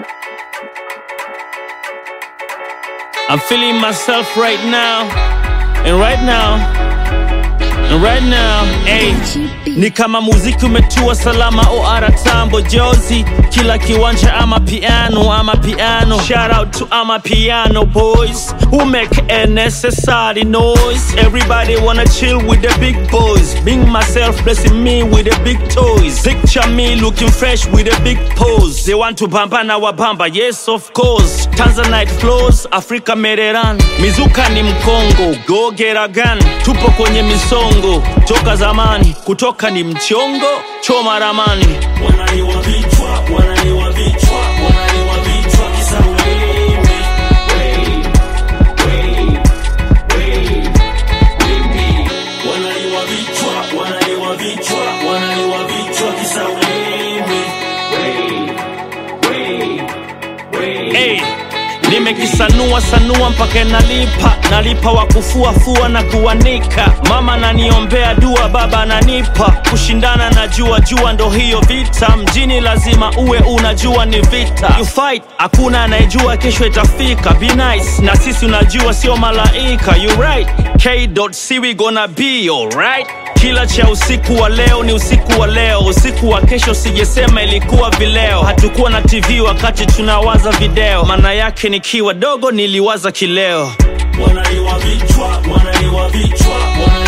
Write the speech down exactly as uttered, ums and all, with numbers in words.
I'm feeling myself right now, and right now, and right now, hey. Ni kama muziki umetua salama o aratambo jozi. Kila kiwanja ama piano, ama piano. Shout out to ama piano boys who make a necessary noise. Everybody wanna chill with the big boys. Being myself, blessing me with the big toys. Picture me looking fresh with a big pose. They want to bamba na wabamba, yes of course. Tanzanite flows, Africa Mediterranean. Mizuka ni mkongo, go get a gun. Tupo kwenye misongo, toka zamani. Kutoka ni mchongo, choma ramani. Wanaliwa vichwa, wanaliwa vichwa, wanaliwa vichwa kisa wewe. Wewe, wewe, wewe, wewe. Wanaliwa vichwa, wanaliwa vichwa, wanaliwa vichwa kisa wewe. Wewe, wewe, wewe. Hey. Nimekisanua sanua mpaka nalipa. Nalipa wa kufua fua na kuanika. Mama naniombea dua, baba nanipa. Kushindana na jua jua ndo hiyo vita. Mjini lazima uwe unajua ni vita. You fight, hakuna anayejua kesho itafika. Be nice, na sisi unajua sio malaika. You right, K.C we gonna be alright. Kila cha usiku wa leo ni usiku wa leo. Usiku wa kesho sijesema ilikuwa vileo. Hatukuwa na T V wakati tunawaza video. Maana yake nikiwa dogo niliwaza kileo. Wanaliwa vichwa, wanaliwa vichwa, wanaliwa